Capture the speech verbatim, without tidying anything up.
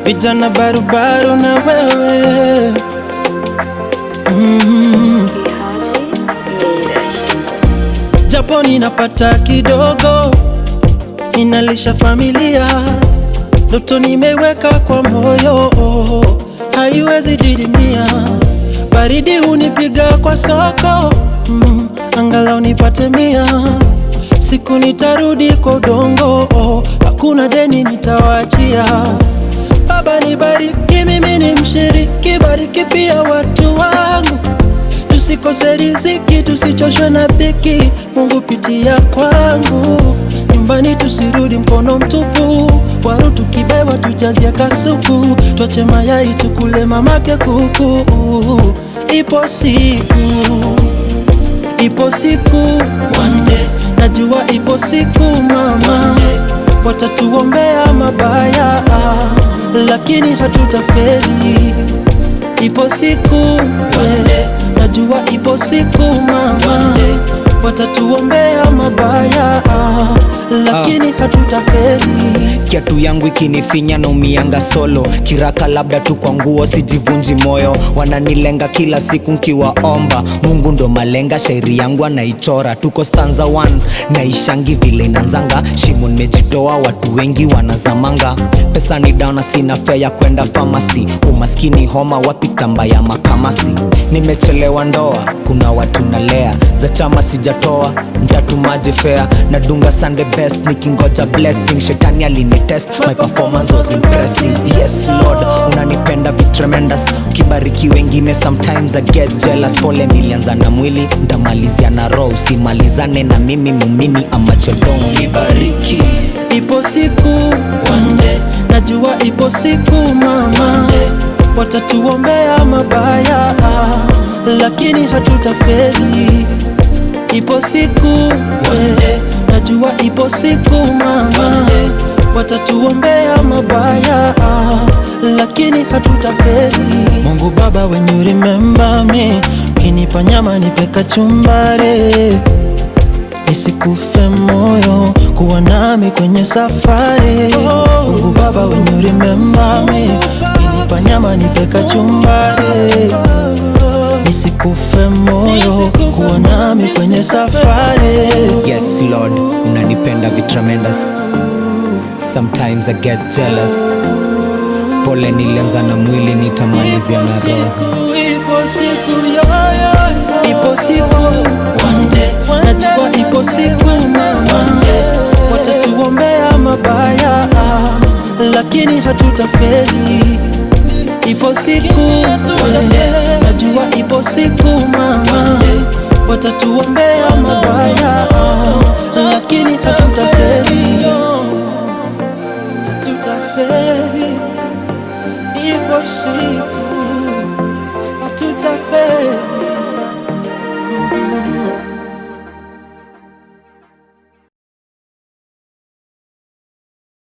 vijana barubaru na wewe. mm. Japo ninapata kidogo, ninalisha familia, ndoto nimeweka kwa moyo, haiwezi didimia. Baridi hunipiga kwa soko, mm, angalau nipate mia. Siku nitarudi kwa udongo, hakuna deni nitawachia. Baba nibariki, mimi ni mshiriki, bariki pia watu wangu. Tusikose riziki, tusichoshwe na dhiki, Mungu pitia kwangu. Nyumbani tusirudi mkono mtupu, waru tukibeba tujazia kasuku. Tuache mayai tukule mamake kuku. Ipo siku, ipo siku, one day. Najua ipo siku mama, watatuombea mabaya, lakini hatutafeli. Ipo siku, one day. Najua ipo siku mama, watatuombea mabaya, lakini hatutafeli. Kiatu yangu ikinifinya na umianga solo, kiraka labda tu kwa nguo sijivunji moyo. Wananilenga kila siku nkiwaomba, Mungu ndo malenga, shairi yangu anaichora. Tuko stanza one, naishangi vile inanzanga. Shimo nimejitoa, watu wengi wanazamanga. Pesa ni down na sina fare ya kwenda pharmacy. Umaskini homa, wapi tamba ya makamasi. Nimechelewa ndoa, kuna watu nalea. Za chama sijatoa, mtatumaje fair. Nadunga Sunday best, nikingoja blessing. Shetani alinitest, my performance was impressive. Yes Lord, unanipenda be tremendous. Ukibariki wengine sometimes I get jealous. Pole nilianza na mwili, ndamalizia na roho. Usimalizane na mimi mumini ama chodong. Nibariki. Ipo siku, one day. Najua ipo siku mama, watatuombea mabaya, lakini hatutafeli. Ipo siku, one day. Najua ipo siku mama, watatuombea mabaya, lakini hatutafeli. Mungu Baba, when you remember me, ukinipa nyama nipe kachumbari, nisikufe moyo, kuwa nami kwenye safari. Mungu Baba, when you remember me, ukinipa nyama nipe kachumbari, nisikufe moyo, kuwa nami kwenye safari. Yes Lord, unanipenda be tremendous. Sometimes I get jealous. Pole nilianza na mwili, nitamalizia na roho. Ipo siku yoyo, ipo siku one day. Najua ipo siku mama, watatuombea mabaya, lakini hatutafeli. Ipo siku, najua ipo siku mama, watatuombea mabaya, lakini hatutafeli. Hatutafeli. Ipo siku